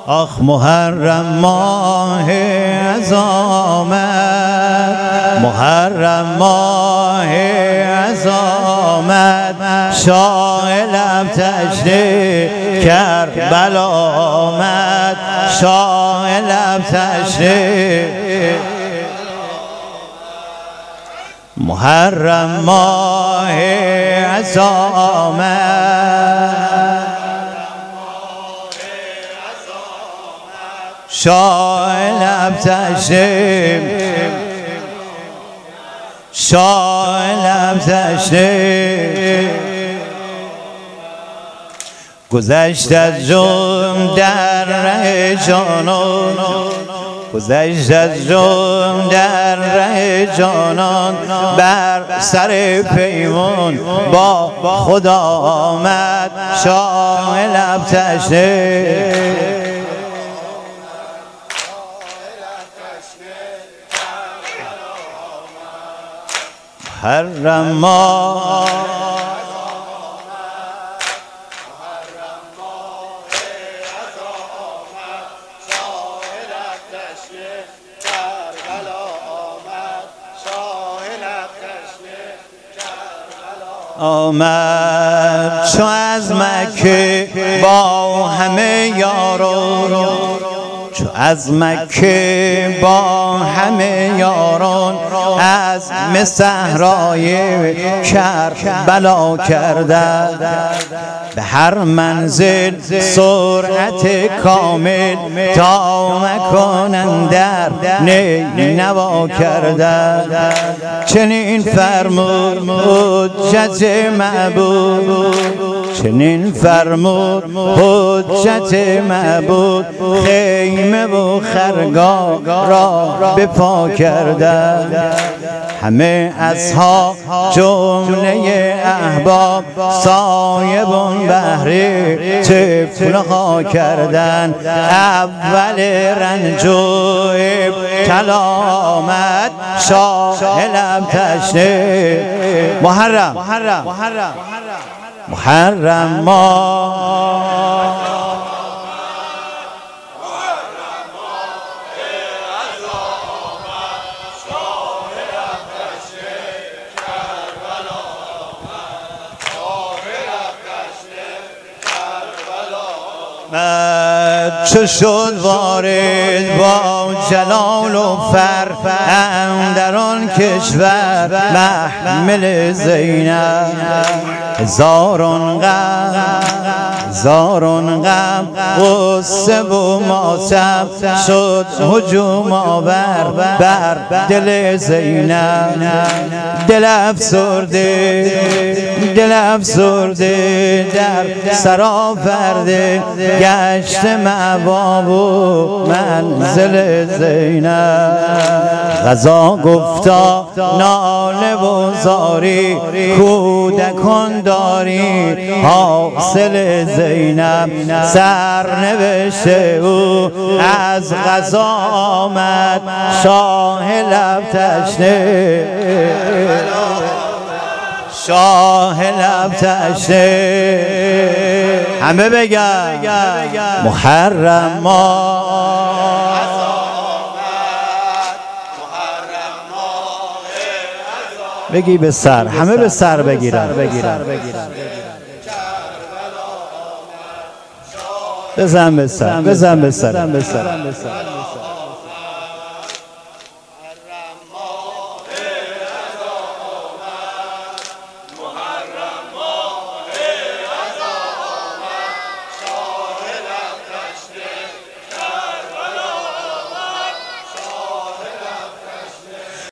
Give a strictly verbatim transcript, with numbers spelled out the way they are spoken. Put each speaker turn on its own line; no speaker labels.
آخ محرم ماه از آمد، محرم ماه از آمد، شاه لب تشریف کربلا آمد، شاه لب تشریف. محرم ماه از آمد، شاه لب تشریف، شاه لب تشریف. گذشت از جرم در ره جانان، گذشت از جرم در ره جانان، بر سر پیمان با خدا آمد، شاه لب تشریف. محرم ماه آمد، چو از مکه با همه یاران، چو از مکه با همه یاران، از صحرای کربلا کرده، به هر منزل سرعت کامل تا مکان اندر نی نوا کرده. چنین فرمود حجت معبود، چنین فرمود حجت معبود، خیمه و خرگاه را به پا کرده. همه اصحاب جمله احباب صایبون بهر طفلها کردن. اول رنج و ابتلا آمد، شاه لب تشریف. محرم محرم محرم ماه چو شد وارد با جلال و فر اندر آن کشور محمل زینب، هزاران غم هزاران غم غصه و ماتم شد هجوم آور بر دل زینب. دل افسرده دل افسرده در سراپرده گشت مأوا و منزل زینب. قضا گفتا ناله و زاری، کودکان داری حاصل زینب. سرنوشت او از قضا آمد، شاه لب تشریف، شاه لب تشریف. همه بگن محرم ماه، بگی به سر، همه به سر بگیرن، بزن به سر، بزن به سر.